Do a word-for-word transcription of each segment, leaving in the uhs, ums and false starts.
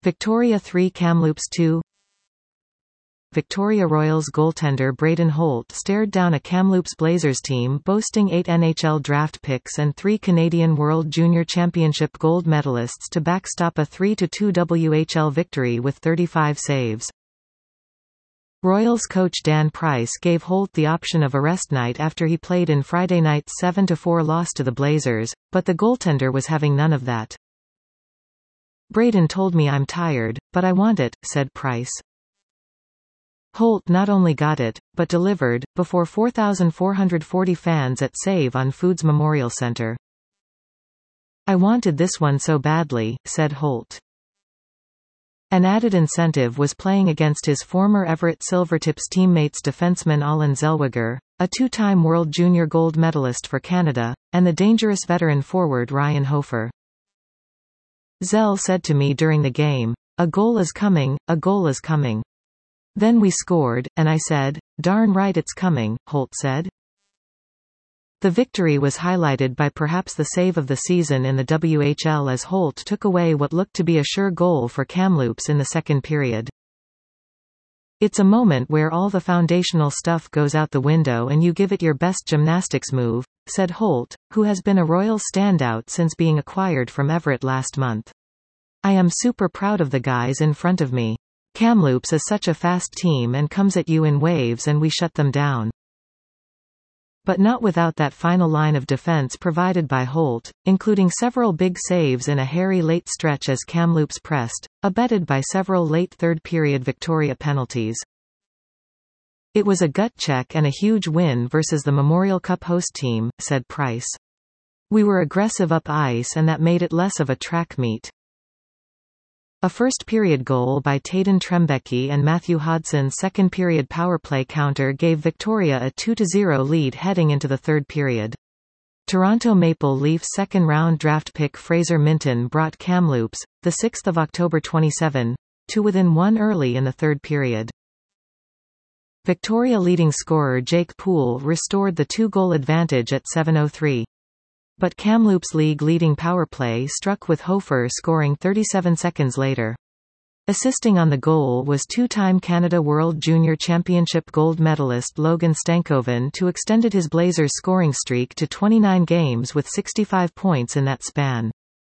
Victoria three Kamloops two. Victoria Royals goaltender Braden Holt stared down a Kamloops Blazers team boasting eight N H L draft picks and three Canadian World Junior Championship gold medalists to backstop a three to two W H L victory with thirty-five saves. Royals coach Dan Price gave Holt the option of a rest night after he played in Friday night's seven to four loss to the Blazers, but the goaltender was having none of that. "Braden told me I'm tired, but I want it," said Price. Holt not only got it, but delivered, before four thousand four hundred forty fans at Save on Foods Memorial Centre. "I wanted this one so badly," said Holt. An added incentive was playing against his former Everett Silvertips teammates defenseman Allen Zellweger, a two-time World Junior gold medalist for Canada, and the dangerous veteran forward Ryan Hofer. "Zell said to me during the game, 'A goal is coming, a goal is coming.' Then we scored, and I said, 'Darn right it's coming,'" Holt said. The victory was highlighted by perhaps the save of the season in the W H L as Holt took away what looked to be a sure goal for Kamloops in the second period. "It's a moment where all the foundational stuff goes out the window and you give it your best gymnastics move," said Holt, who has been a Royals standout since being acquired from Everett last month. "I am super proud of the guys in front of me. Kamloops is such a fast team and comes at you in waves and we shut them down." But not without that final line of defense provided by Holt, including several big saves in a hairy late stretch as Kamloops pressed, abetted by several late third-period Victoria penalties. "It was a gut check and a huge win versus the Memorial Cup host team," said Price. "We were aggressive up ice and that made it less of a track meet." A first-period goal by Taden Trembecki and Matthew Hodgson's second-period power-play counter gave Victoria a two to zero lead heading into the third period. Toronto Maple Leafs second-round draft pick Fraser Minton brought Kamloops, the sixth of October twenty-seven, to within one early in the third period. Victoria leading scorer Jake Poole restored the two-goal advantage at seven oh three. But Kamloops' league-leading powerplay struck with Hofer scoring thirty-seven seconds later. Assisting on the goal was two-time Canada World Junior Championship gold medalist Logan Stankoven, who extended his Blazers' scoring streak to twenty-nine games with sixty-five points in that span.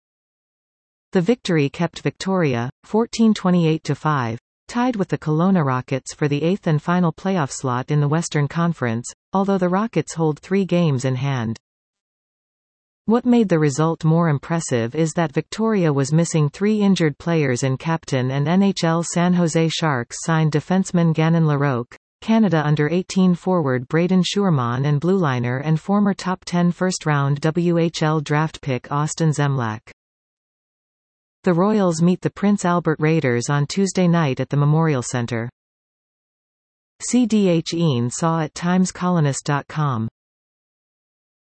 The victory kept Victoria, fourteen twenty-eight to five, tied with the Kelowna Rockets for the eighth and final playoff slot in the Western Conference, although the Rockets hold three games in hand. What made the result more impressive is that Victoria was missing three injured players in captain and N H L San Jose Sharks signed defenseman Gannon Larocque, Canada under eighteen forward Braden Schuermann and blueliner and former top ten first-round W H L draft pick Austin Zemlak. The Royals meet the Prince Albert Raiders on Tuesday night at the Memorial Centre. C D H Ian Saw at times colonist dot com